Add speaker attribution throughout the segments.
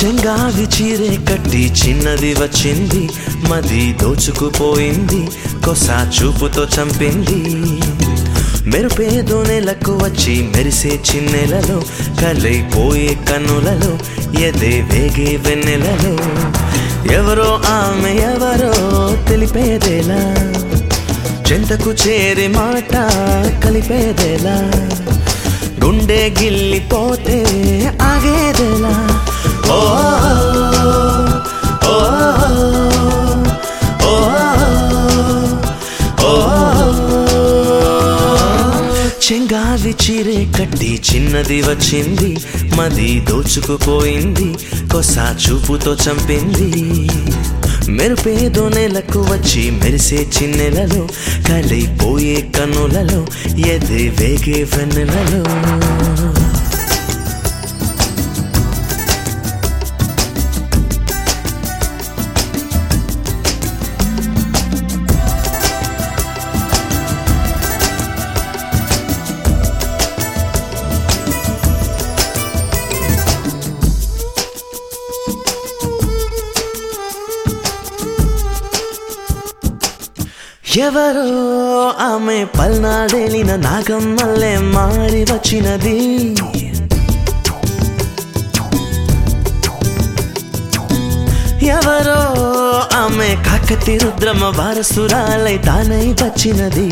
Speaker 1: చెంగావి చీరే కట్టి చిన్నది వచ్చింది, మది దోచుకుపోయింది, కొస చూపుతో చంపింది. మెరుపేదో నెలకు వచ్చి మెరిసే చిన్నెలలో, కలైపోయే కన్నులలో, ఎదే వేగే వెన్నెలలో. ఎవరో ఆమె ఎవరో తెలిపేదేలా, చెంతకు చేరే మాట కలిపేదేలా, గుండె గిల్లిపోతే ఆగేదేలా. ఓ ఓ ఓ ఓ చెంగావి చీరే కట్టి చిన్నది వచ్చింది, మది దోచుకుపోయింది, కొస చూపుతో చంపింది. మెరుపేదో నెలకు వచ్చి మెరిసే చిన్నెలలో, కలిపోయే కన్నులలో, ఎదే వేగే వెన్నెలలో. ఎవరో ఆమె పల్నాడేలిన నాగమ్మల్లే మారి వచ్చినది. ఎవరో ఆమె కాకతి రుద్రమ వారసురాలై తానై వచ్చినది.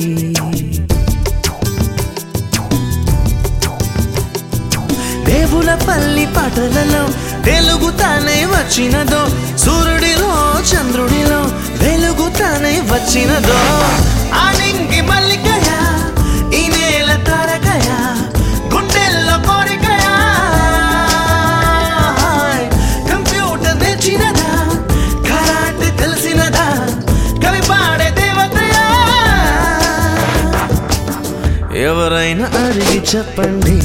Speaker 1: దేవుల పల్లి పాటలలో వెలుగు తానై వచ్చినదో, సూర్యుడిలో చంద్రుడిలో వెలుగు తానై వచ్చినదో. ఆనింగి మల్లికయా, ఈ నేల తారకయా, గుండెల్లో కోరికయా, కంప్యూటర్ తెచ్చినదా, కరాటే తెలిసినదా, కవి పాడే దేవతయా. ఎవరైనా అడిగి చెప్పండి.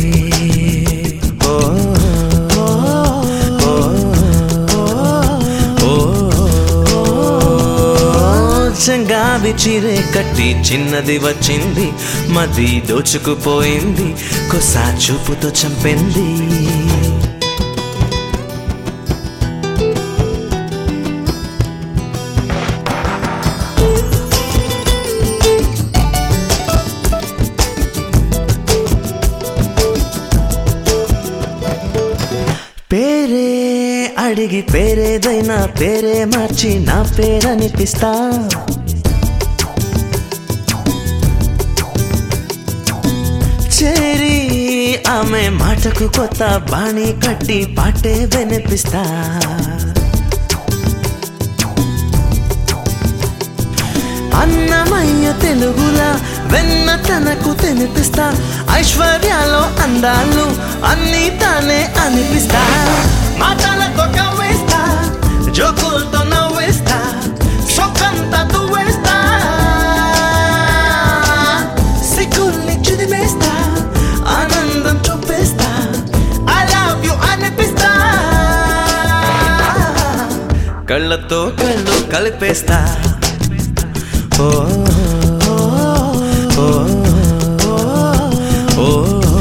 Speaker 1: చెంగావి చీరే కట్టి చిన్నది వచ్చింది, మది దోచుకుపోయింది, కొస చూపుతో చంపింది. పేరే అడిగి పేరేదైనా పేరే మార్చి నా పేరనిపిస్తా. చేరి ఆమె మాటకు కొత్త బాణి కట్టి పాటే వినిపిస్తా. అన్నమయ్య తెలుగులా వెన్న తనకు తినిపిస్తా. ఐశ్వర్యాలో అందాలు అన్నీ తానే అనిపిస్తా. మాటలతో కవ్వేస్తా, జోకులతో నవ్వేస్తా, సొక్కంతా దువ్వేస్తా, సిగ్గుల్ని చిదిమేస్తా, ఆనందం చూపేస్తా, ఐ లవ్ యు అనిపిస్తా. కళ్ళతో కళ్ళు కలిపేస్తా. ఓ ఓ ఓ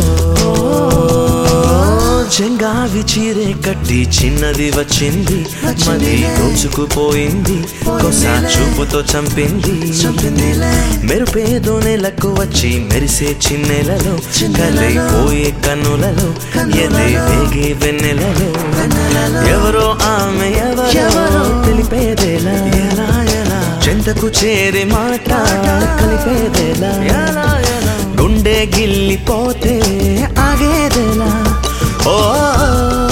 Speaker 1: చెంగావి చీరే కట్టి చిన్నది వచ్చింది, మది దోచుకుపోయింది, కొస చూపుతో చంపింది. మెరుపేదో నెలకు వచ్చి మెరిసే చిన్నెలలో, కలైపోయే కన్నులలో, ఎదే వేగే వెన్నెలలో. ఎవరో ఆమె ఎవరో తెలిపేదేలా, చెంతకు చేరే మాట కలిపేదేలా, గుండె గిల్లిపోతే ఆగేదేలా. ఓ